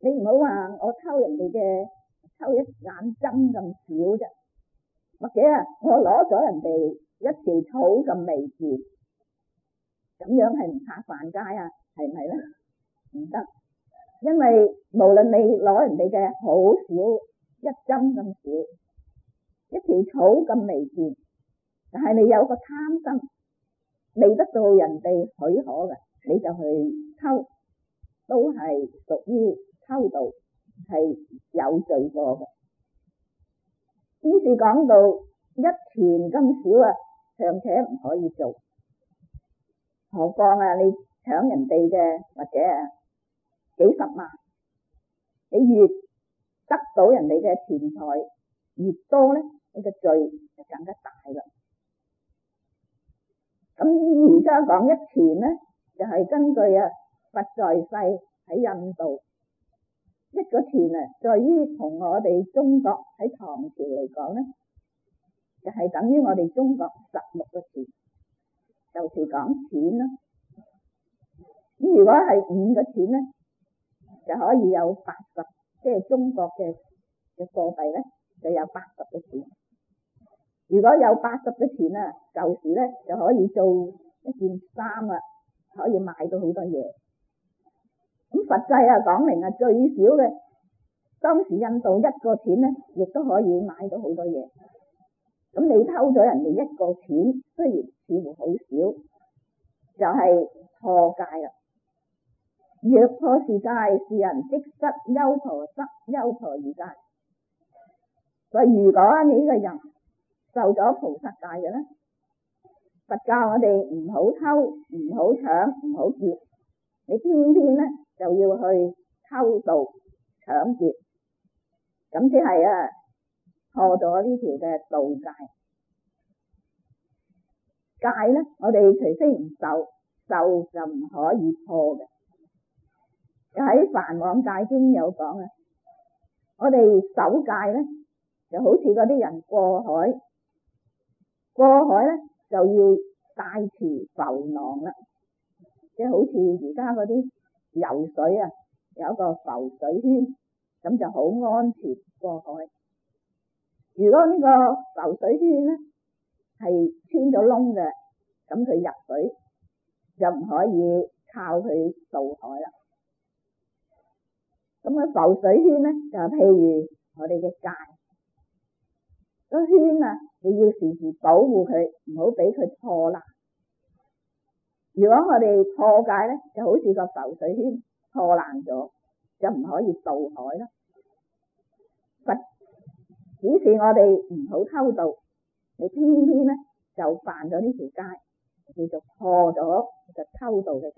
你唔好話我偷人哋嘅偷一眼針咁少啫，或者我攞咗人哋一條草咁微字，咁樣係唔怕犯戒啊？係唔係咧？唔得，因為無論你攞人哋嘅好少一針咁少，一條草咁微字，但係你有個貪心，未得到人哋許可嘅，你就去偷，都係屬於偷盜，係有罪過嘅。於是講到一錢咁少啊，尚且唔可以做，何況啊你搶人哋嘅或者幾十萬，你越得到人哋嘅錢財越多咧，你嘅罪就更加大啦。咁而家講一錢咧，就係根據佛在世喺印度一個錢啊，在於同我哋中國喺唐朝嚟講咧，就係等於我哋中國16個錢，就是講錢啦。咁如果係5個錢咧，就可以有80，即係中國嘅貨幣咧，就有80個錢。如果有80個錢啊，舊時咧就可以做一件衫啊，可以買到好多嘢。咁實際講明最少嘅，當時印度一個錢咧，亦都可以買到好多嘢。咁你偷咗人哋一個錢，雖然似乎好少，就係破戒啦。若破是戒，是人即失優婆塞、優婆夷戒。所以如果你呢個人受咗菩薩戒嘅咧，佛教我哋唔好偷、唔好搶、唔好劫，你偏偏咧就要去偷盜、搶劫，咁即係破咗呢條嘅盜戒。戒咧，我哋除非唔受，受就唔可以破嘅。喺《梵網戒經》有講啊，我哋守戒咧，就好似嗰啲人過海咧就要帶持浮囊啦，即係好似而家嗰啲游水啊，有一個浮水圈，咁就好安全過海。如果呢個浮水圈咧係穿咗窿嘅，咁佢入水就唔可以靠佢渡海啦。咁浮水圈咧就譬如我哋嘅戒，個圈啊，你要時時保護佢，唔好俾佢破爛。如果我哋破戒咧，就好似個浮水圈破爛咗，就唔可以渡海啦。佛指示我哋唔好偷盜，你偏偏咧就犯咗呢條戒，叫做破咗就偷盜嘅戒。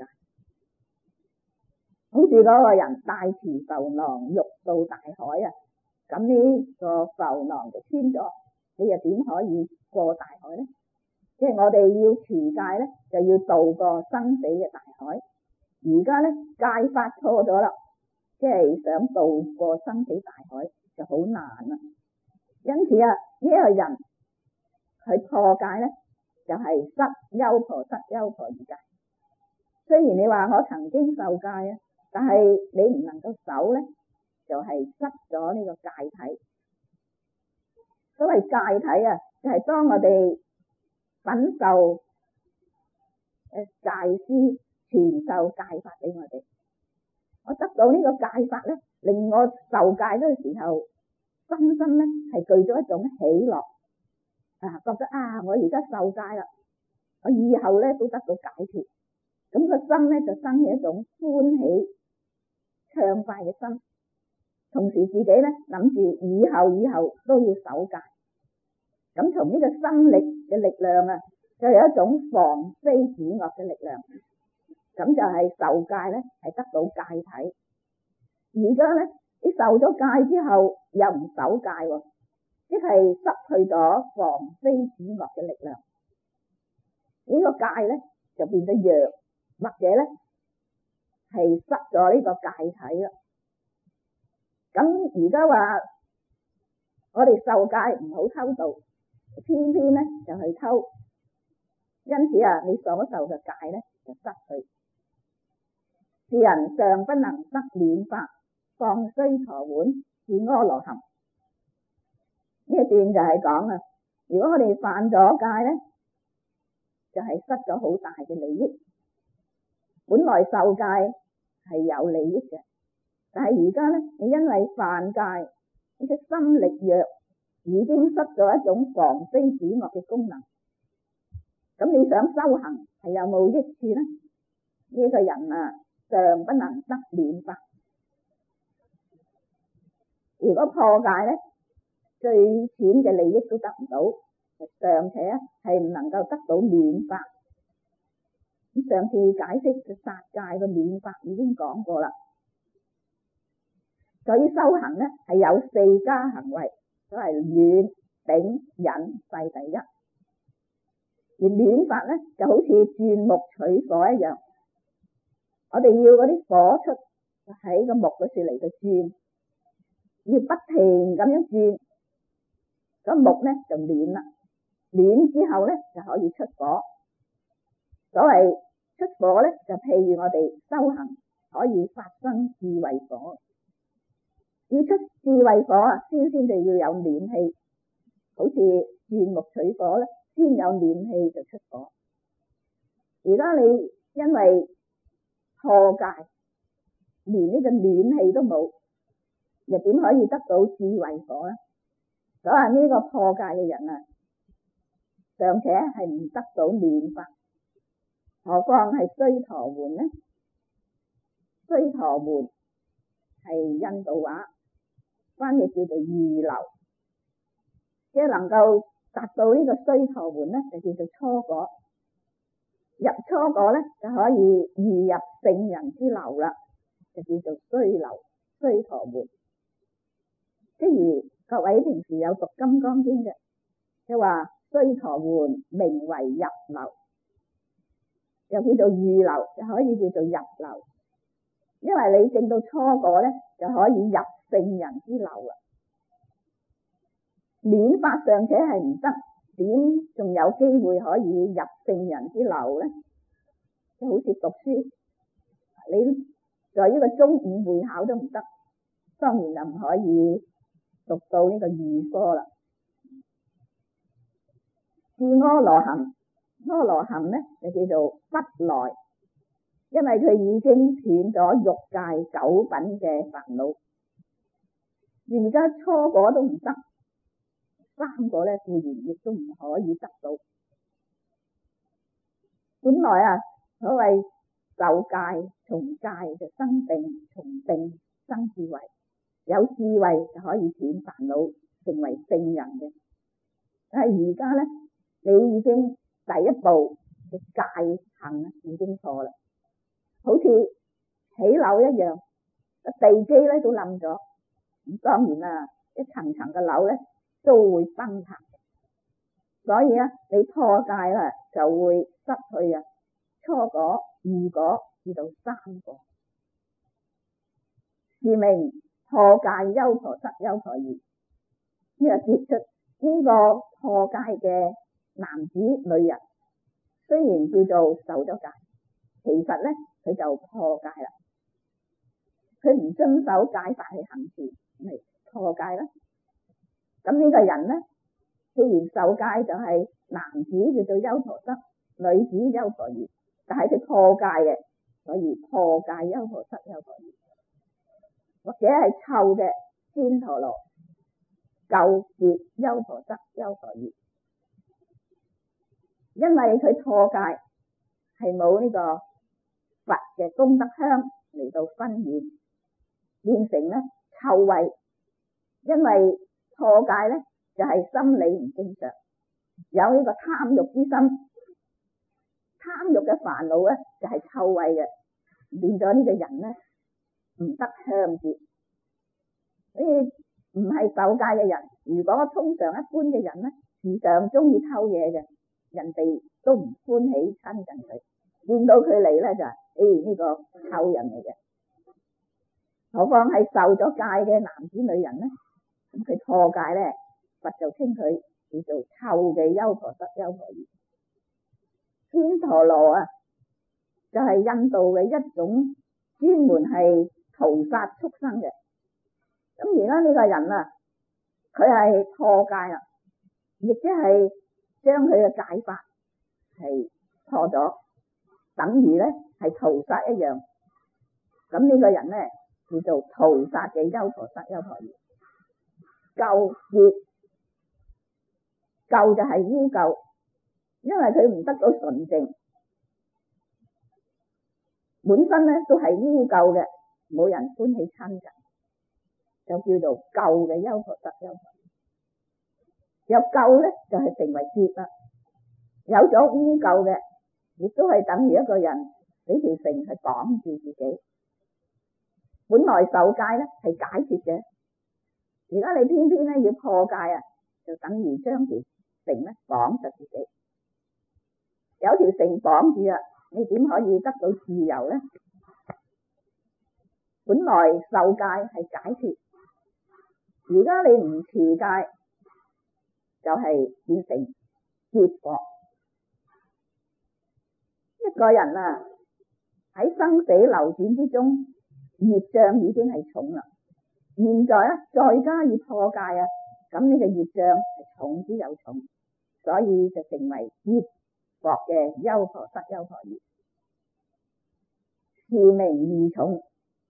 好似嗰個人帶持浮囊欲渡大海啊，咁呢個浮囊就穿咗，你又點可以過大海呢？即係我哋要持戒咧，就要渡過生死嘅大海。而家咧戒法錯咗啦，即係想渡過生死大海就好難啦。因此呢個人佢破戒咧，就係失優婆塞、優婆夷戒。雖然你話我曾經受戒啊，但係你唔能夠守咧，就係失咗呢個戒體。所謂戒體啊，就係當我哋品受戒師傳授戒法俾我哋，我得到呢個戒法咧，令我受戒嗰個時候，身心咧係具咗一種喜樂啊，覺得我而家受戒啦，我以後咧都得到解脫，咁個心咧就生起一種歡喜暢快嘅心，同時自己咧諗住以後都要守戒。咁從呢個心力嘅力量啊，就有一種防非止惡嘅力量，咁就係受戒咧係得到戒體。而家咧你受咗戒之後又唔守戒喎，即係失去咗防非止惡嘅力量。呢個戒咧就變咗弱，或者咧係失咗呢個戒體啦。咁而家話我哋受戒唔好偷盜，偏偏咧就去偷，因此你所受嘅戒咧就失去。是人尚不能得暖法， 放須陀洹是阿羅漢。呢一段就係講啊，如果我哋犯咗戒咧，就係失咗好大嘅利益。本來受戒係有利益嘅，但係而家咧，你因為犯戒，你嘅心力弱，已經失咗一種防非止惡嘅功能。咁你想修行係有冇益處咧？呢個人啊，尚不能得免法。如果破戒咧，最淺嘅利益都得唔到，尚且係唔能夠得到免法。咁上次解釋嘅殺戒嘅免法已經講過啦。所以修行咧係有4加行為，都係暖、頂、忍、世第一。而暖法咧就好似鑽木取火一樣，我哋要嗰啲火出，就喺個木嗰處嚟到鑽，要不停咁樣鑽，個木咧就暖啦。暖之後咧就可以出火。所謂出火咧，就譬如我哋修行可以發生智慧火。要出智慧火啊，先就要有暖氣，好似鑽木取火咧，先有暖氣就出火。而家你因為破戒，連呢個暖氣都冇，又點可以得到智慧火咧？所以呢個破戒嘅人啊，尚且係唔得到暖法，何況係須陀洹呢？須陀洹係印度話翻譯叫做預流，即係能夠達到呢個須陀洹咧，就叫做初果。入初果咧，就可以預入聖人之流啦，就叫做須流、須陀洹。即如各位平時有讀《金剛經》嘅，即係話須陀洹名為入流，又叫做預流，就可以叫做入流。因為你證到初果咧，就可以入聖人之流啦。免法尚且係唔得，點仲有機會可以入聖人之流咧？即好似讀書，你在呢個中午會考都唔得，當然就唔可以讀到呢個預科啦。至阿羅漢，阿羅漢咧就叫做不來，因為佢已經斷咗欲界9品嘅煩惱。而家初果都唔得，3個咧固然亦都唔可以得到。本來啊，所謂受戒從戒就生定，從定生智慧，有智慧就可以斷煩惱，成為聖人嘅。但係而家咧，你已經第一步嘅戒行已經錯啦，好似起樓一樣，地基咧都冧咗。咁當然啦，一層層嘅樓咧都會崩塌，所以啊，你破戒啦就會失去啊初果、2果至到3果，是名破戒優婆塞優婆夷。呢個結出呢個破戒嘅男子女人，雖然叫做受咗戒，其實咧佢就破戒啦，佢唔遵守戒法去行事，咪破戒啦。咁呢個人咧，既然受戒就係男子叫做優婆塞，女子優婆夷，但係佢破戒嘅，所以破戒優婆塞優婆夷。或者係臭嘅旃陀羅，垢潔優婆塞優婆夷。因為佢破戒係冇呢個佛嘅功德香嚟到熏染，變成咧臭味。因為破戒咧就係心理唔正常，有呢個貪欲之心，貪欲嘅煩惱咧就係臭味嘅，變咗呢個人咧唔得香潔。所以唔係受戒嘅人，如果通常一般嘅人咧，時常中意偷嘢嘅，人哋都唔歡喜親近佢，見到佢嚟咧就係呢個臭人嚟嘅。何況係受咗戒嘅男子女人咧，咁佢破戒咧，佛就稱佢叫做臭嘅優婆塞優婆夷。旃陀羅啊，就係印度嘅一種專門係屠殺畜生嘅， 咁而家呢個人啊，佢係破戒啦，亦即係將佢嘅戒法係破咗，等於咧係屠殺一樣。咁呢個人咧叫做屠殺嘅優婆塞優婆夷。垢潔，垢就係污垢，因為佢唔得到純淨，本身咧都係污垢嘅，冇人歡喜親近，就叫做垢嘅優婆塞優婆夷。有垢咧就係成為潔啦，有咗污垢嘅，亦都係等於一個人俾條繩去綁住自己。本來受戒咧係解脫嘅，而家你偏偏咧要破戒啊，就等於將條繩咧綁實自己。有條繩綁住啊，你點可以得到自由咧？本來受戒係解脫，而家你唔持戒，就係變成結縛。一個人啊喺生死流轉之中，業障已經係重啦。現在咧再加以破戒啊，咁呢個業障係重之又重，所以就成為結縛嘅優婆塞優婆夷。是名義重，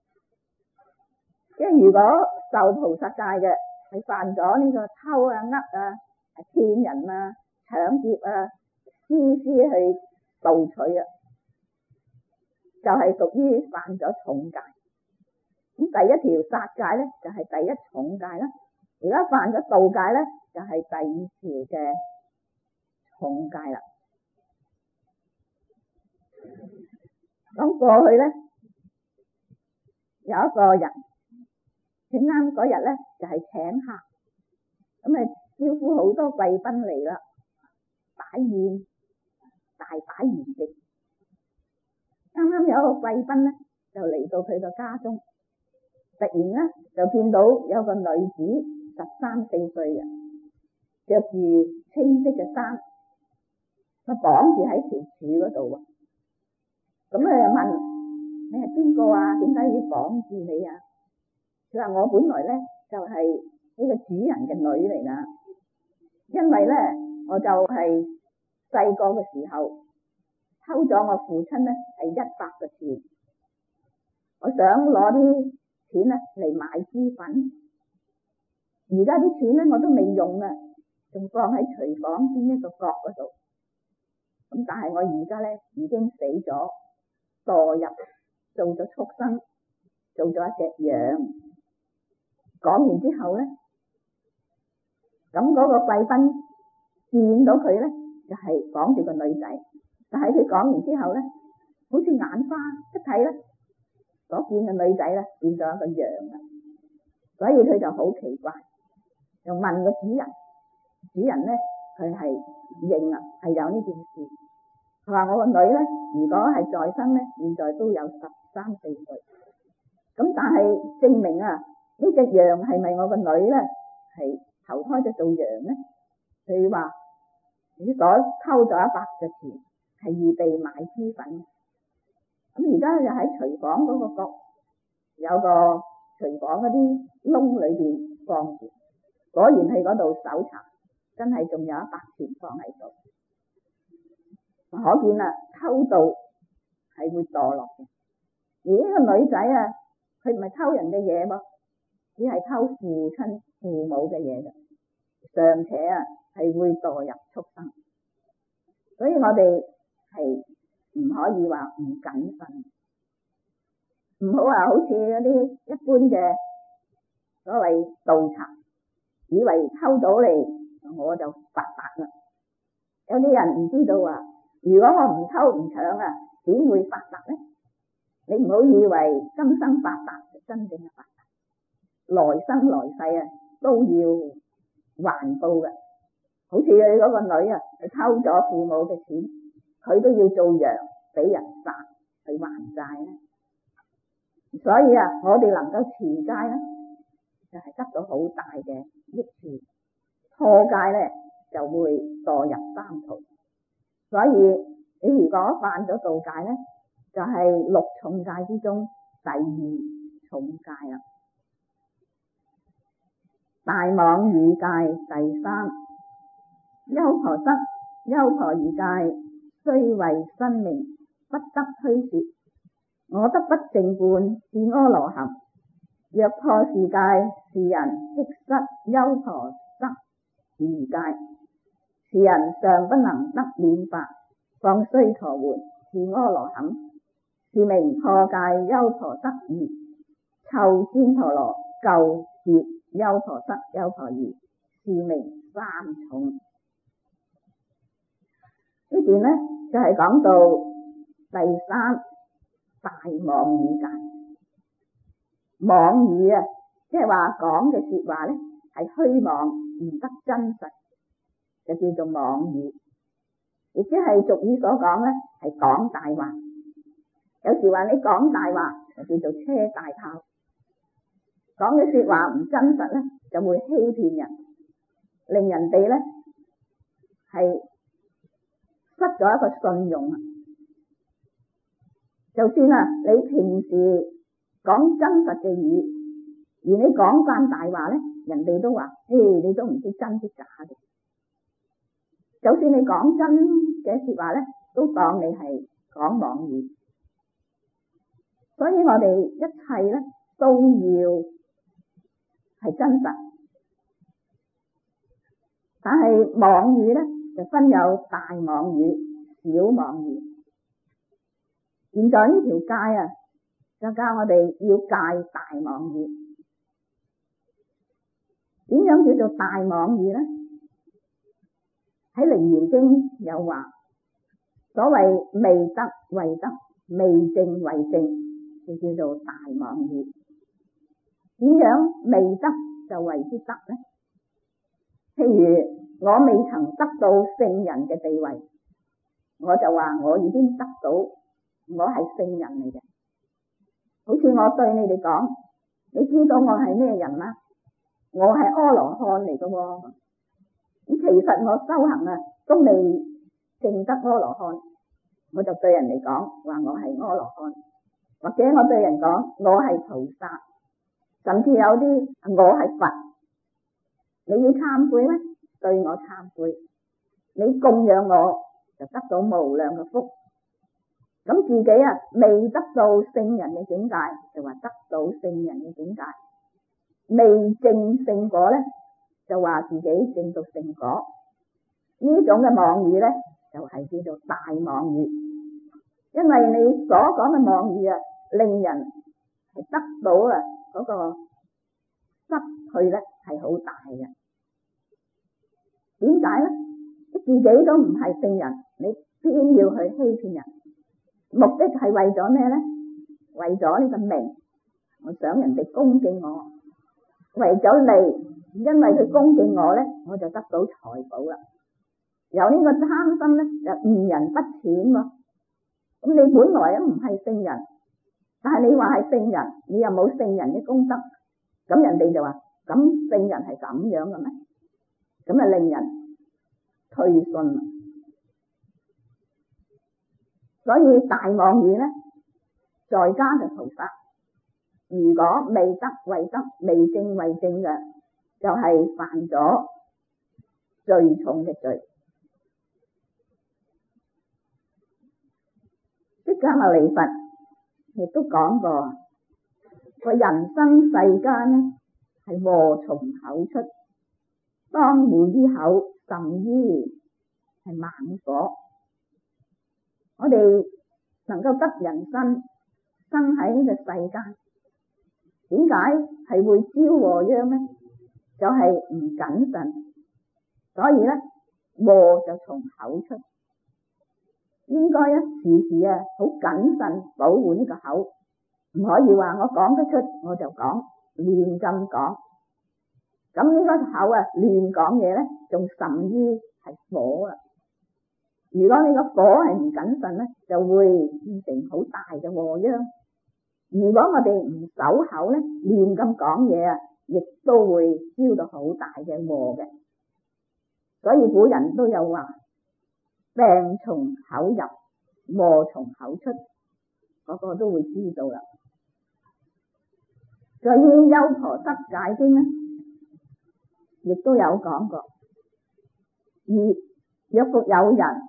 即係如果受菩薩戒嘅係犯咗呢個偷啊、呃啊、騙人啊、搶劫啊、私去盜取啊，就係屬於犯咗重戒。咁第一條殺戒咧就係第一重戒啦，而家犯咗盜戒咧就係第二條嘅重戒啦。咁過去咧有一個人，佢啱嗰日咧就係請客，咁啊招呼好多貴賓嚟啦，擺宴，大擺筵席。啱啱有一個貴賓咧就嚟到佢個家中，突然咧就見到有個女子13、14歲嘅，着住青色嘅衫，佢綁住喺條柱嗰度啊。咁佢就問：你係邊個啊？點解要綁住你啊？佢話：我本來咧就係呢個主人嘅女嚟噶，因為咧我就係細個嘅時候偷咗我父親咧係100個錢，我想攞啲錢咧嚟買豬粉，而家啲錢咧我都未用啊，仲放喺廚房邊一個角嗰度。咁但係我而家咧已經死咗，墮入做咗畜生，做咗一隻羊。講完之後咧，咁嗰個貴賓見到佢咧就係綁住個女仔，但係佢講完之後咧，好似眼花一睇咧，嗰見個女仔咧變咗一個羊啦，所以佢就好奇怪，就問個主人，主人咧佢係認啦，係有呢件事。佢話：我個女咧，如果係在生咧，現在都有13、14歲。咁但係證明啊，呢隻羊係咪我個女咧？係投胎咗做羊咧？佢話：你所偷咗100嘅錢係預備買豬粉。咁而家就喺廚房嗰個角有個廚房嗰啲窿裏邊放住，果然係嗰度搜查，真係仲有100錢放喺度。可見啊，偷盜係會墮落嘅。而呢個女仔啊，佢唔係偷人嘅嘢噃，只係偷父親父母嘅嘢嘅，尚且啊係會墮入畜生。所以我哋係唔可以話唔謹慎，唔好話好似嗰啲一般嘅所謂盜賊，以為偷到嚟我就發達啦。有啲人唔知道啊，如果我唔偷唔搶啊，點會發達呢？你唔好以為今生發達就真正嘅發達，來生來世啊都要還報嘅。好似你嗰個女啊，佢偷咗父母嘅錢，佢都要做羊俾人殺去還債咧。所以啊，我哋能夠持戒咧，就係得到好大嘅益處。破戒咧就會墮入三途。所以你如果犯咗盜戒咧，就係6重戒之中第2重戒啦。 大妄語戒第三。優婆塞，優婆夷戒，雖為生命，不得虛說。我得不淨觀，是阿羅漢。若破是戒，是人即失優婆塞二戒。是人尚不能得免法，況須陀洹，是阿羅漢。是名破戒優婆塞二。臭旃陀羅垢劫優婆塞優婆夷，是名三重。呢段呢就係講到第三大妄語戒。妄語啊，即係話講嘅說話呢係虛妄，唔得真實，就叫做妄語。亦即係俗語所講呢係講大話。有時話你講大話就叫做車大炮。講嘅說話唔真實呢，就會欺騙人，令人哋呢係失咗一個信用。就算你平時講真實嘅語，而你講慣大話呢，人哋都話你都唔知真啲假嘅。就算你講真嘅說話呢，都當你係講妄語。所以我哋一切呢都要係真實。但係妄語呢就分有大妄語、小妄語。現在呢條戒就教我哋要戒大妄語。點樣叫做大妄語呢？喺《楞嚴經》有話，所謂未得為得，未證為證，就叫做大妄語。點樣未得就為之得呢？譬如我未曾得到聖人嘅地位，我就話我已經得到，我係聖人嚟嘅。好似我對你哋講，你知道我係咩人嗎？我係阿羅漢嚟嘅喎。咁其實我修行都未證得阿羅漢，我就對人哋講話我係阿羅漢，或者我對人講我係菩薩，甚至有啲我係佛。你要懺悔咩？對我懺悔，你供養我就得到無量嘅福。咁自己未得到聖人嘅境界，就話得到聖人嘅境界；未證聖果呢，就話自己證到聖果。呢種嘅妄語呢，就係叫做大妄語。因為你所講嘅妄語令人係得到嗰個失去呢係好大嘅。點解呢？你自己都唔係聖人，你偏要去欺騙人，目的係為咗咩呢？為咗呢個名，我想人哋恭敬我；為咗利，因為佢恭敬我呢，我就得到財寶啦。有呢個貪心呢，就誤人不淺喎。咁你本來都唔係聖人，但係你話係聖人，你又冇聖人嘅功德，咁人哋就話咁聖人係咁樣嘅咩？咁令人退信。所以大妄語呢，在家就菩薩。如果未得為得，未證為證嘅，就係犯咗最重嘅罪。釋迦牟尼佛亦都講過，個人生世間呢係禍從口出，當護於口，甚於係猛火。我哋能夠得人生喺呢個世間，點解係會招禍殃呢？就係唔謹慎，所以呢禍就從口出。應該時時好謹慎保護呢個口，唔可以話我講得出我就講，亂咁講。咁呢個口亂講嘢呢，仲甚於係火。如果你個火係唔謹慎呢，就會變成好大嘅禍殃。如果我哋唔守口呢，亂咁講嘢亦都會招到好大嘅禍嘅。所以古人都有話，病從口入，禍從口出，個都會知道啦。在於優婆塞戒經呢， 亦都有講過。而若復有人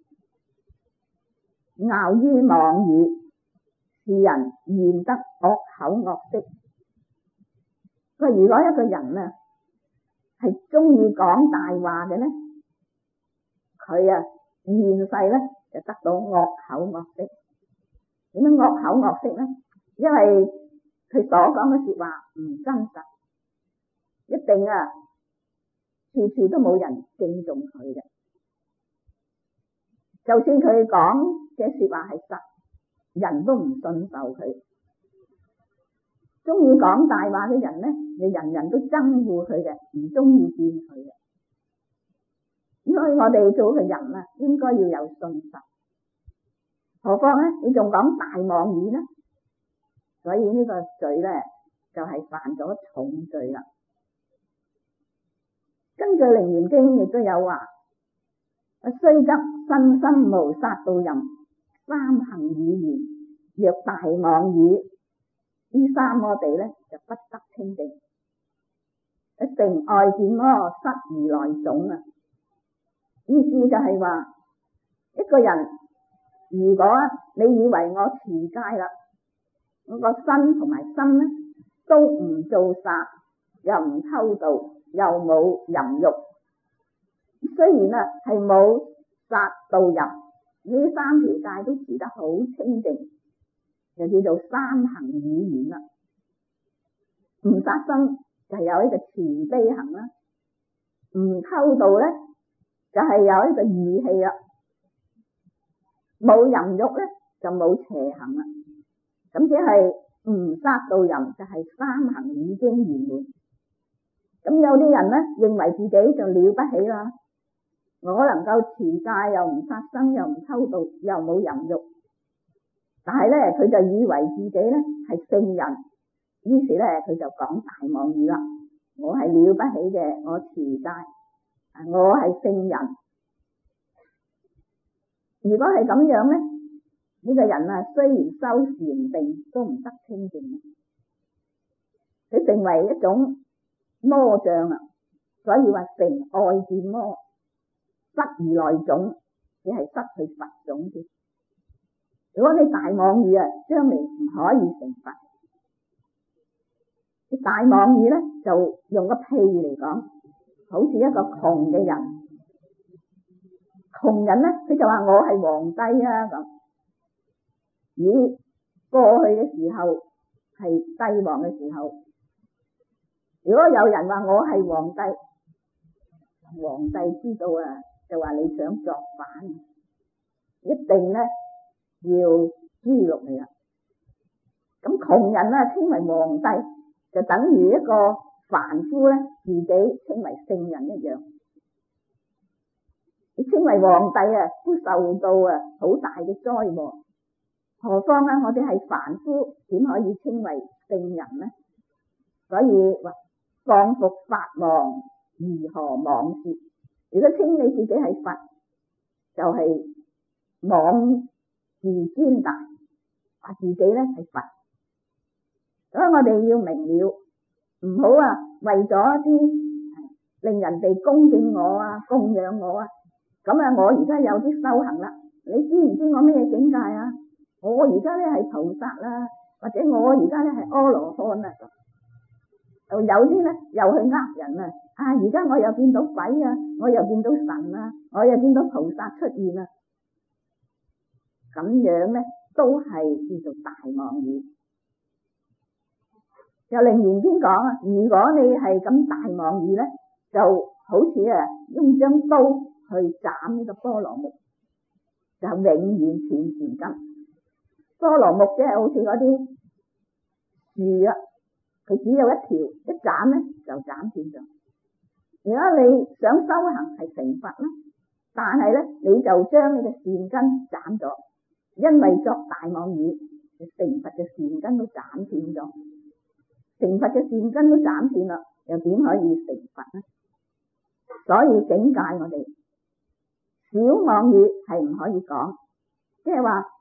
拗於妄語，是人現得惡口惡色。佢如果一個人啊係中意講大話嘅咧，佢啊現世咧就得到惡口惡色。點樣惡口惡色咧？因為佢所講嘅說話唔真實，一定啊處處都冇人敬重佢嘅。就算佢講嘅說話係實，人都唔信受佢。中意講大話嘅人咧，你人人都憎惡佢嘅，唔中意見佢嘅。所以我哋做嘅人啊，應該要有信實。何況咧，你仲講大妄語咧，所以呢個罪咧就係犯咗重罪啦。根據《楞嚴經》亦都有話，雖則身心無殺盜淫，三行語言，若大妄語，呢三我哋咧就不得清淨。成外見魔，失如來種啊！意思就係話，一個人如果你以為我持戒啦，我個身同埋心咧都唔做殺，又唔偷盜，又冇淫欲，雖然啊係冇殺盜淫，呢三條戒都持得好清淨，就叫做三行語言啦。唔殺生就係有一個慈悲行啦，唔偷盜咧就係有一個義氣啦，冇淫欲咧就冇邪行啦。咁即係唔殺盜淫就係三行已經圓滿。咁有啲人咧認為自己就了不起啦，我能夠持戒又唔殺生又唔偷盜又冇淫欲，但係咧佢就以為自己咧係聖人，於是咧佢就講大妄語啦。我係了不起嘅，我持戒，我係聖人。如果係咁樣咧，呢個人啊雖然修禪定都唔得清淨，佢成為一種魔障啊。所以話成外見魔，失如來種，你係失去佛種嘅。如果你大妄語啊，將來唔可以成佛。你大妄語咧，就用個譬嚟講，好似一個窮嘅人，窮人咧，佢就話我係皇帝啊咁。咦，過去嘅時候係帝王嘅時候，如果有人話我係皇帝，皇帝知道啊，就話你想作反，一定咧要誅六你啦。咁窮人咧稱為皇帝，就等於一個凡夫咧自己稱為聖人一樣。你稱為皇帝啊，都受到啊好大嘅災禍。何況啊，我哋係凡夫，點可以稱為聖人呢？所以話放伏法王，如何妄說？如果稱你自己係佛，就係妄自尊大，話自己咧係佛。所以我哋要明了，唔好啊為咗一啲令人哋恭敬我啊、供養我啊，咁啊我而家有啲修行啦，你知唔知我咩境界啊？我而家咧係菩薩啦，或者我而家咧係阿羅漢啊。有啲咧又去呃人啊！而家我又見到鬼啊，我又見到神啊，我又見到菩薩出現啊！咁樣咧都係叫做大妄語。有《楞嚴經》講啊，如果你係咁大妄語咧，就好似啊用張刀去斬呢個菠蘿木，就永遠斷善根。菠蘿木即係好似嗰啲樹啊，佢只有一條，一斬咧就斬斷咗。如果你想修行係成佛咧，但係咧你就將你嘅善根斬咗，因為作大妄語，成佛嘅善根都斬斷咗。成佛嘅善根都斬斷啦，又點可以成佛呢？所以警戒我哋，小妄語係唔可以講，即係話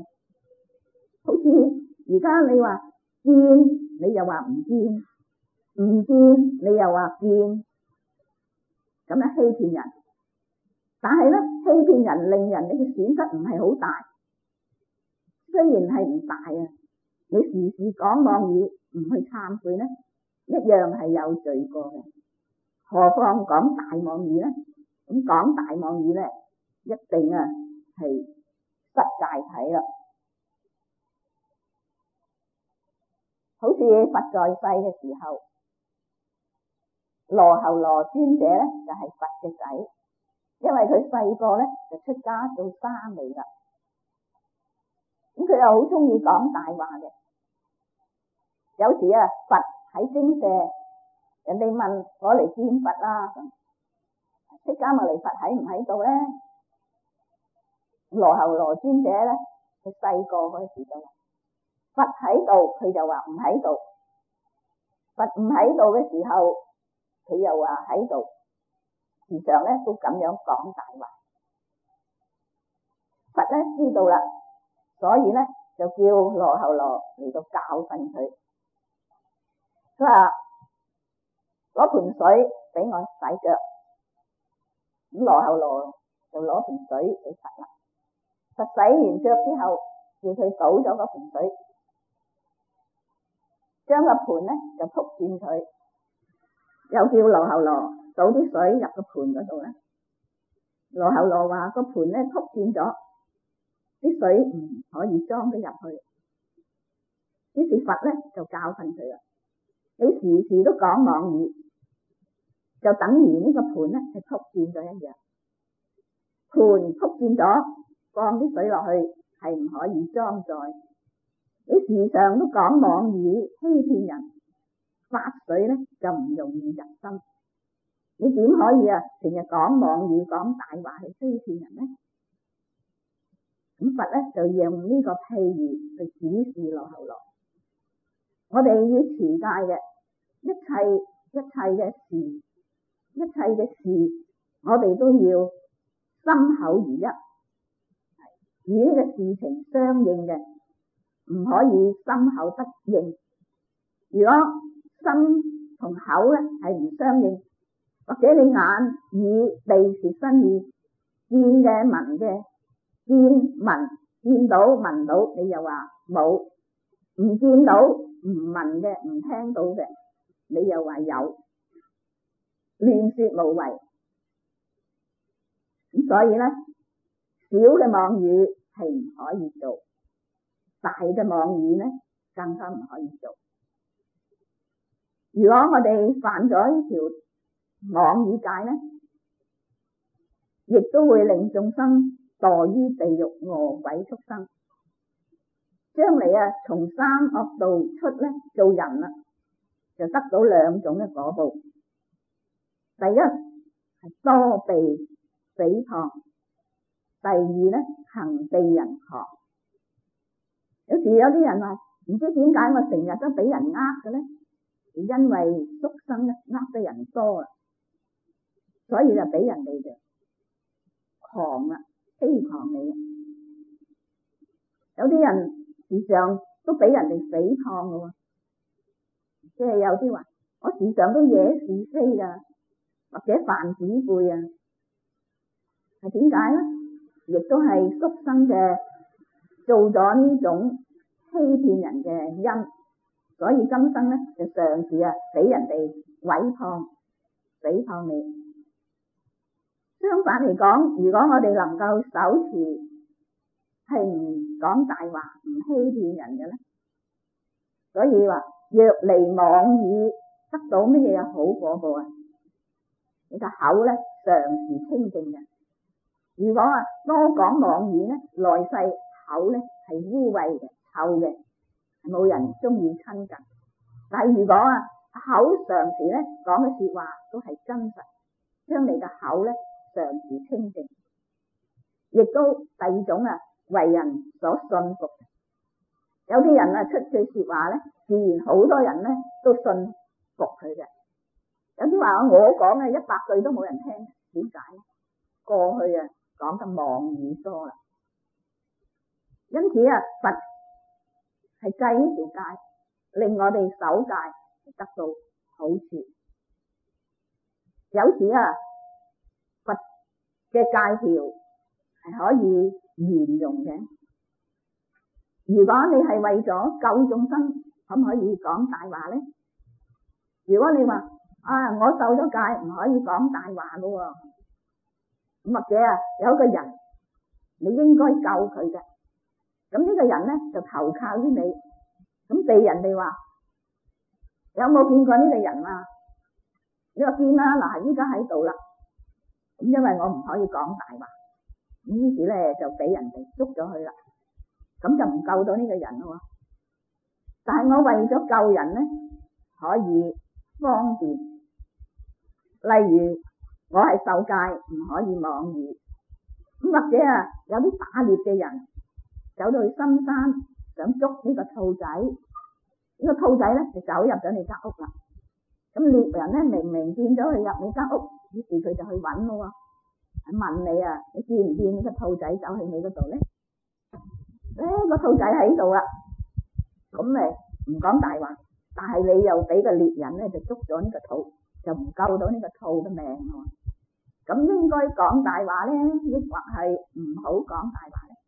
好似而家你話見，你又話唔見， 唔見你又話見，咁樣欺騙人。但係咧，欺騙人令人哋嘅損失唔係好大，雖然係唔大啊，你時時講妄語唔去懺悔咧，一樣係有罪過嘅。何況講大妄語咧？咁講大妄語咧，一定啊係失戒體啦。好似佛在世嘅時候，羅睺羅尊者咧就係佛嘅仔，因為佢細個咧就出家做沙彌啦。咁佢又好中意講大話嘅。有時啊，佛喺精舍，人哋問我嚟見佛啦，釋迦牟尼佛喺唔喺度咧？羅睺羅尊者咧，佢細個嗰時就話佛喺度，佢就話唔喺度；佛唔喺度嘅時候，佢又話喺度。時常咧都咁樣講大話。佛咧知道啦，所以咧就叫羅睺羅嚟到教訓佢。佢話攞盆水俾我洗腳，咁羅睺羅就攞盆水俾佛啦。佛洗完腳之後，叫佢倒咗嗰盆水，將個盆咧就撲轉佢，又叫羅睺羅倒啲水入個盆嗰度咧。羅睺羅話個盆咧撲轉咗，啲水唔可以裝得入去。於是佛咧就教訓佢啦。你時時都講妄語，就等於呢個盆咧係撲轉咗一樣。盆撲轉咗，放啲水落去係唔可以裝載。你時常都講妄語欺騙人，法水咧就唔容易入心。你點可以成日講妄語講大話去欺騙人呢？咁佛咧就用呢個譬喻去指示羅睺羅。我哋要持戒嘅一切嘅事，我哋都要心口如一，與呢個事情相應嘅，唔可以心口不應。如果心同口咧係唔相應，或者你眼耳鼻舌身意見嘅聞嘅見聞見到聞到，你又話冇；唔見到唔聞嘅唔聽到嘅，你又話有，亂說無為。咁所以咧，小嘅妄語係唔可以做，大嘅妄語咧更加唔可以做。如果我哋犯咗呢條妄語戒咧，亦都會令眾生墮於地獄餓鬼畜生。將嚟從三惡道出咧做人啦，就得到兩種嘅果報。第一係多被誹謗，第二咧行被人誑。有時有啲人話唔知點解我成日都俾人呃嘅咧，因為畜生咧呃得人多啦，所以就俾人哋就誑啦，欺誑你。有啲人時常都俾人哋誹謗嘅喎，即係有啲話我時常都惹是非噶，或者犯子輩啊，係點解咧？亦都係畜生嘅做咗呢種欺騙人嘅因，所以今生咧就嘗試俾人哋毀謗誹謗你。相反嚟講，如果我哋能夠守持係唔講大話唔欺騙人嘅咧，所以話若離妄語得到乜嘢好果報啊？你個口咧常時清淨嘅。如果多講妄語咧，來世口咧係污穢嘅、臭嘅，冇人中意親近。但係如果口常時咧講嘅說話都係真實，將你個口咧常時清淨，亦都第二種為人所信服。有啲人出句說話咧，自然好多人咧都信服佢嘅。有啲話我講100句都冇人聽，點解咧？過去講嘅妄語多啦。因此佛係制呢條戒，令我哋守戒得到好處。有時啊，佛嘅戒條係可以沿用嘅。如果你係為咗救眾生，可唔可以講大話呢？如果你話我受咗戒，唔可以講大話噶喎，或者有一個人你應該救佢嘅，咁呢個人呢就投靠於你，咁被人哋話有冇見過呢個人啊？你話見啦，嗱依家喺度啦，咁因為我唔可以講大話，咁於是呢就俾人哋捉咗去啦，咁就唔救到呢個人咯。但係我為咗救人呢，可以方便，例如我係受戒唔可以妄語，咁或者有啲打獵嘅人走到去深山想捉呢個兔仔，呢個兔仔呢就走入咗你間屋啦。咁獵人呢明明見咗佢入你間屋，於是佢就去揾咯，問你你見唔見呢個兔仔走去你嗰度呢？個兔仔喺度啊，咁咪唔講大話，但係你又俾個獵人呢就捉咗呢個兔，就唔救到呢個兔嘅命咯。咁應該講大話呢，抑或係唔好講大話呢？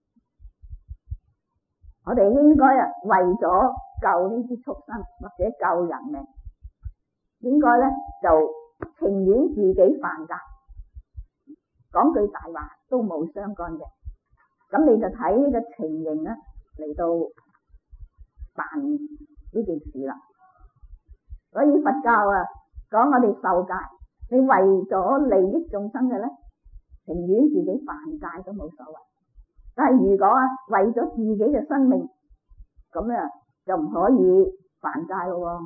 我哋應該為咗救呢啲畜生或者救人命，應該呢就情願自己犯戒，講句大話都冇相干嘅。咁你就睇呢個情形呢嚟到辦呢件事啦。所以佛教講我哋受戒，你為咗利益眾生嘅呢，情願自己犯戒都冇所謂。但係如果為咗自己嘅生命，咁就唔可以犯戒咯。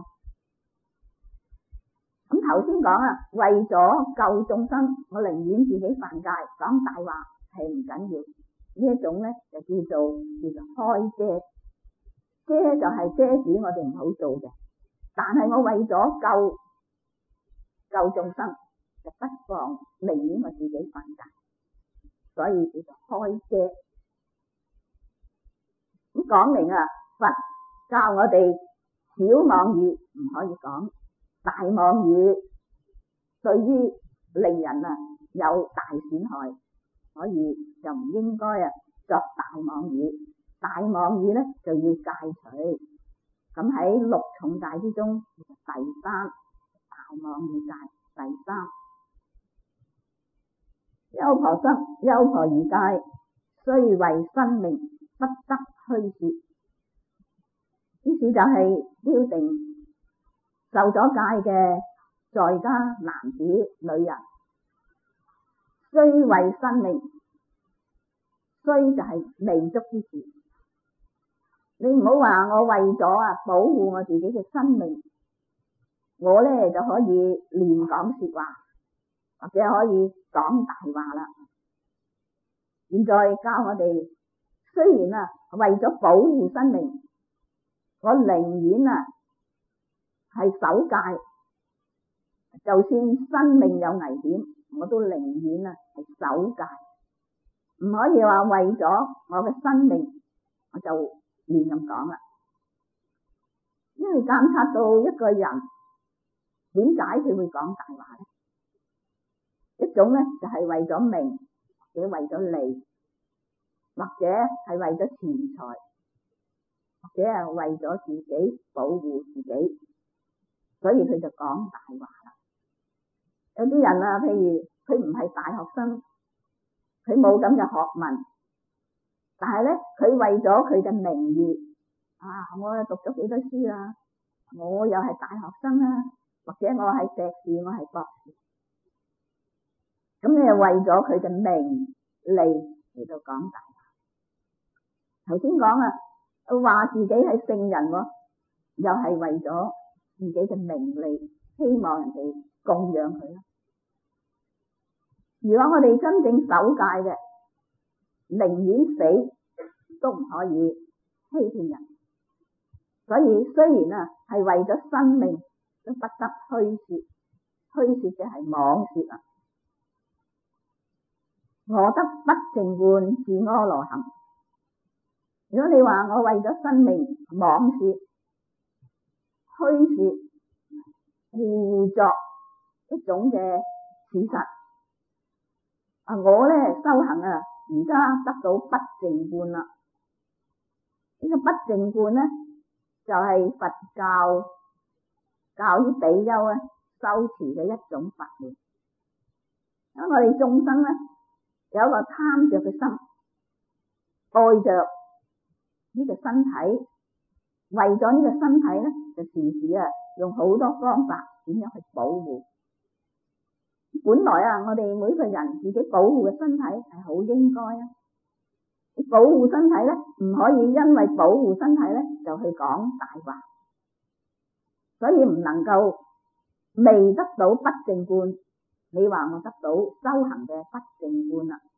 咁頭先講為咗救眾生，我寧願自己犯戒，講大話係唔緊要。呢一種呢就叫做開遮，遮就係遮止我哋唔好做嘅，但係我為咗救眾生，就不妨寧願我自己犯戒，所以叫做開遮。咁講明佛教我哋小妄語唔可以講，大妄語對於令人有大損害，所以就唔應該作大妄語。大妄語呢就要戒除。咁喺六重戒之中，第三大妄語戒，第三優婆塞、優婆夷戒，雖為生命，不得虛說。於是就係標定受咗戒嘅在家男子女人，雖為生命，雖就係未足之事。你唔好話我為咗保護我自己嘅生命，我呢就可以亂講說話，或者可以講大話啦。現在教我哋，雖然為咗保護生命，我寧願係守戒，就算生命有危險，我都寧願係守戒，唔可以話為咗我嘅生命我就亂咁講啦。因為監察到一個人點解佢會講大話呢？一種呢就係為咗名，或者為咗利，或者係為咗錢財，或者係為咗自己保護自己，所以佢就講大話啦。有啲人譬如佢唔係大學生，佢冇咁嘅學問，但係呢佢為咗佢嘅名譽我讀咗幾多書啊，我又係大學生啊，或者我係碩士，我係博士，咁你又為咗佢嘅名利嚟到講大話。頭先講話自己係聖人，又係為咗自己嘅名利，希望人哋供養佢啦。如果我哋真正守戒嘅，寧願死都唔可以欺騙人。所以雖然係為咗生命，都不得虛說。虛說嘅係妄說啊！我得不淨觀自阿羅漢。如果你話我為咗生命妄說、虛說， 互作一種嘅事實。我咧修行啊，而家得到不淨觀啦。呢個不淨觀咧，就係佛教教啲比丘啊修持嘅一種法門。咁我哋眾生咧有一個貪着嘅心，愛着呢個身體，為咗呢個身體咧，就時時啊用好多方法點樣去保護。本來啊，我哋每個人自己保護嘅身體係好應該啊。保護身體咧，唔可以因為保護身體咧就去講大話，所以唔能夠未得到不淨觀，你話我得到修行嘅不淨觀啦。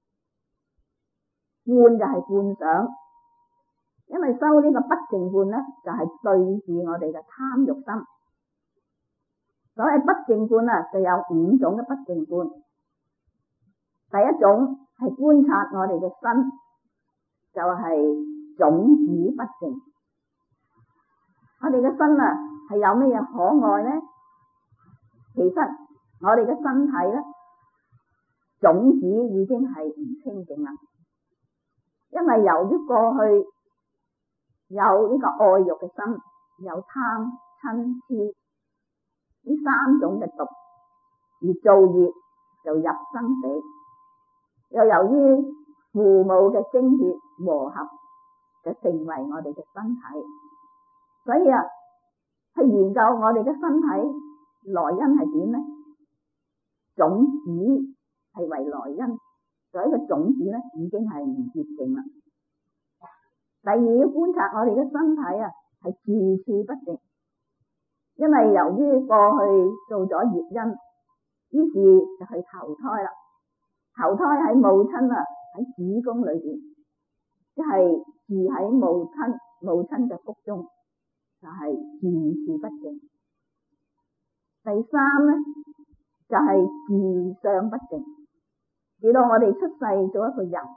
觀就係觀想，因為修呢個不淨觀咧，就係對治我哋嘅貪欲心。所謂不淨觀啊，就有5種嘅不淨觀。第一種係觀察我哋嘅身，就係種子不淨。我哋嘅身啊，係有咩嘢可愛呢？其實我哋嘅身體咧，種子已經係唔清淨啦。因為由於過去有呢個愛欲嘅心，有貪嗔痴呢3種嘅毒，而造業就入生死。又由於父母嘅精血和合，就成為我哋嘅身體。所以啊，去研究我哋嘅身體來因係點呢？種子係為來因，所以個種子咧已經係唔潔淨啦。第二，要觀察我哋嘅身體啊，係住處不淨，因為由於過去做咗業因，於是就去投胎啦。投胎喺母親啊喺子宮裏邊，即係住喺母親嘅腹中，就係住處不淨。第三咧就係住相不淨，直到我哋出世做一個人，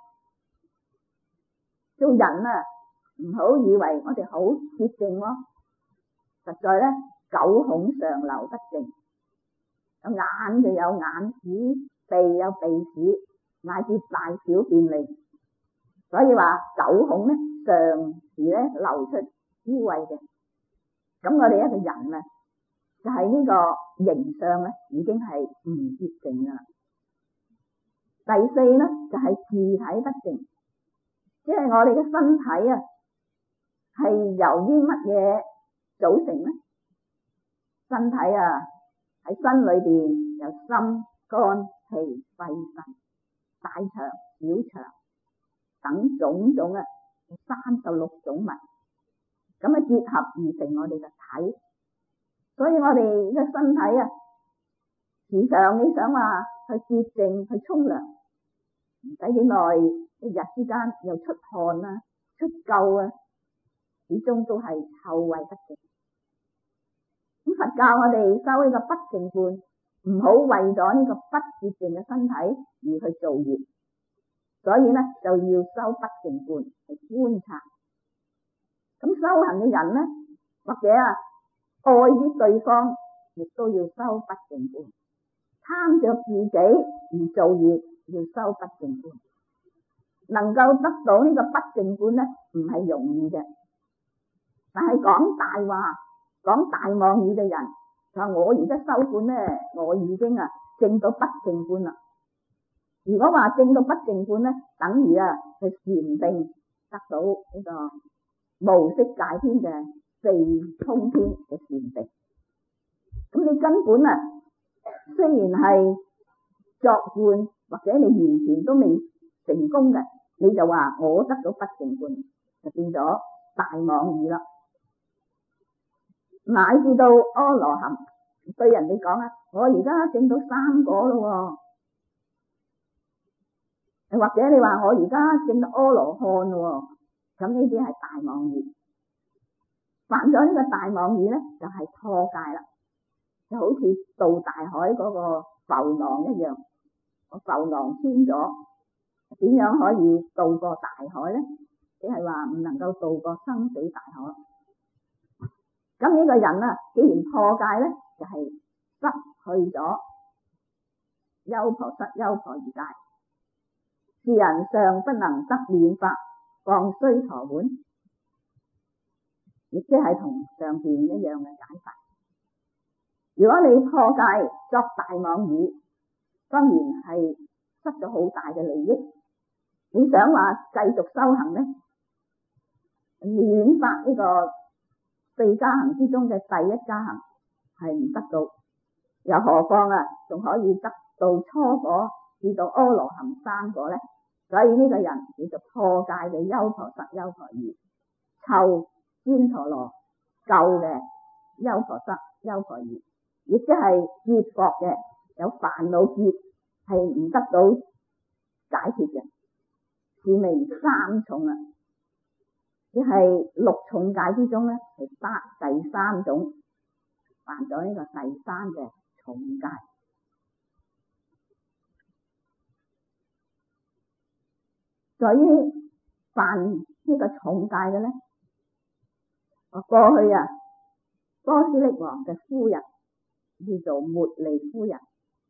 做人啊唔好以為我哋好潔淨咯，實在咧9孔常流不淨，有眼就有眼屎，鼻有鼻屎，乃至大小便利，所以話9孔咧常時咧流出污穢嘅。咁我哋一個人啊，就係呢個形象咧已經係唔潔淨噶啦。第4咧就係自體不淨，即係我哋嘅身體啊係由於乜嘢組成咧？身體啊喺身裏邊有心、肝、脾、肺、腎、大腸、小腸等種種啊36種物，咁啊結合而成我哋嘅體。所以我哋嘅身體啊，時常你想話去潔淨、去沖涼，唔使幾耐，一日之間又出汗啊、出垢啊，始終都係臭穢不淨。咁佛教我哋修呢個不淨觀，唔好為咗呢個不潔淨嘅身體而去造業，所以咧就要修不淨觀去觀察。咁修行嘅人咧，或者愛於對方，亦都要修不淨觀。貪着自己而造業，要修不淨觀。能夠得到呢個不淨觀咧，唔係容易嘅。但係講大話、講大妄語嘅人，就話我而家修觀咧，我已經證到不淨觀啦。如果話證到不淨觀咧，等於係禪定得到呢個無色界天嘅四通天嘅禪定。咁你根本雖然係作觀，或者你完全都未成功嘅，你就話我得到不淨觀，就變咗大妄語啦。乃至到阿羅漢對人哋講我而家證到3果咯，或者你話我而家證到阿羅漢咯，咁呢啲係大妄語。犯咗呢個大妄語咧，就係破戒啦，就好似渡大海嗰個浮囊一樣，個浮囊穿咗，點樣可以渡過大海咧？即係話唔能夠渡過生死大海。咁呢個人既然破戒咧，就就係失去咗優婆塞、優婆夷戒。是人尚不能得妙法，況須陀洹，亦即係同上邊一樣嘅解法。如果你破戒作大妄語，當然係失咗好大嘅利益。你想話繼續修行呢？煖法呢個四加行之中嘅第一加行係唔得到，又何況仲可以得到初果至到阿羅漢三果呢？所以呢個人叫做破戒嘅優婆塞、優婆夷，臭旃陀羅舊嘅優婆塞、優婆夷，亦即係結縛嘅，有煩惱結係唔得到解決嘅，是名三重啊！即係六重戒之中咧，係第三種犯咗呢個第三嘅重戒。所以犯呢個重戒嘅咧，我過去波斯匿王嘅夫人叫做茉莉夫人。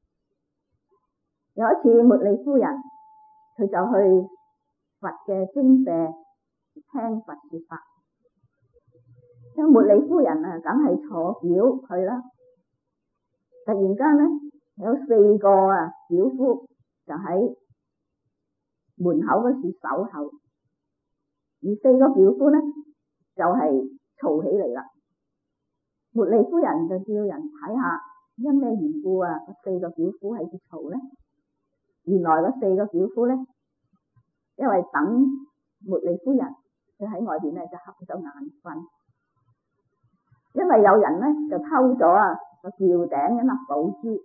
有一次茉莉夫人佢就去佛嘅精舍聽佛說法，咁茉莉夫人梗係坐轎佢啦。突然間咧，有4個轎夫就喺門口嗰處守候，而4個轎夫咧就係嘈起嚟啦。茉莉夫人就叫人睇下因咩緣故4個轎夫喺度嘈咧。原來嗰4個轎夫咧，因為等茉莉夫人，佢喺外邊咧就瞌咗眼瞓，因為有人咧就偷咗個轎頂一粒寶珠，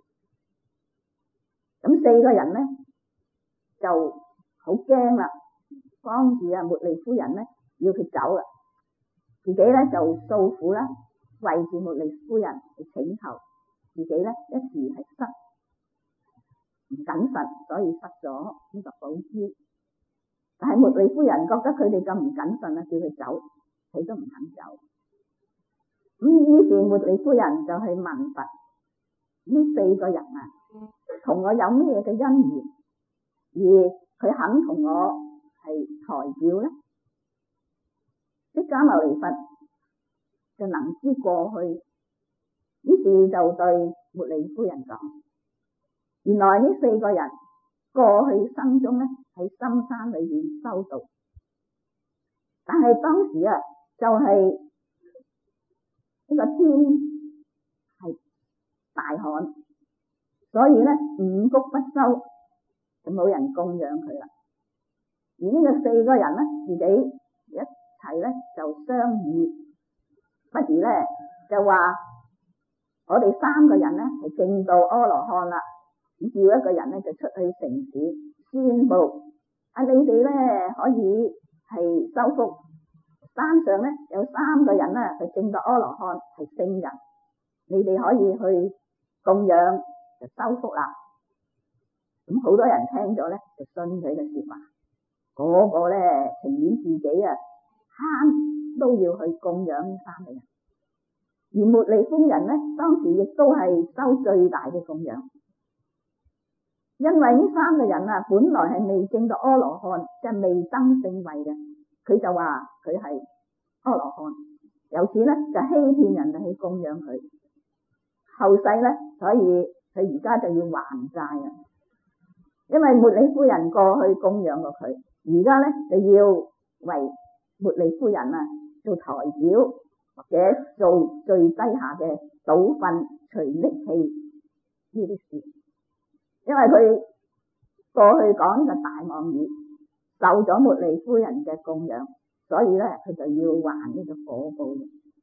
咁4個人咧就好驚啦，幫住茉莉夫人咧要佢走啦，自己咧就訴苦啦，為住茉莉夫人去請求，自己咧一時係唔謹慎，所以失咗呢個寶珠。但係茉莉夫人覺得佢哋咁唔謹慎叫佢走，佢都唔肯走。咁於是茉莉夫人就去問佛：呢4個人同我有咩嘅因緣，而佢肯同我係抬轎呢？釋迦牟尼佛就能知過去，於是就對茉莉夫人講：原來呢4個人過去生中咧喺深山裏邊修道，但係當時就係呢個天係大旱，所以咧五穀不收，就冇人供養佢啦。而呢個4個人咧自己一齊咧就商議，不如咧就話我哋3個人咧係證到阿羅漢啦。叫一個人咧就出去城市宣布：你哋咧可以係修福，山上咧有3個人咧係證到阿羅漢係聖人，你哋可以去供養就修福啦。咁好多人聽咗咧就信佢嘅說話，個個咧情願自己慳都要去供養呢3個人。而茉莉夫人咧當時亦都係收最大嘅供養。因為呢3個人本來係未證到阿羅漢，即係未登聖位嘅，佢就話佢係阿羅漢，由此咧就欺騙人哋去供養佢。後世咧，所以佢而家就要還債啊！因為茉莉夫人過去供養過佢，而家咧就要為茉莉夫人做抬轎，或者做最低下嘅倒糞除戾氣呢啲事。因為佢過去講呢個大妄語，受咗茉莉夫人嘅供養，所以咧佢就要還呢個果報。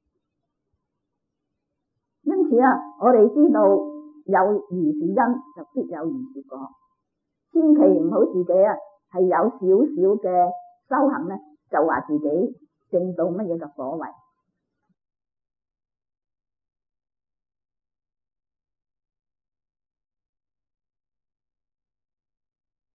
因此我哋知道有如是因就必有如是果，千祈唔好自己係有少少嘅修行咧，就話自己證到乜嘢嘅果位。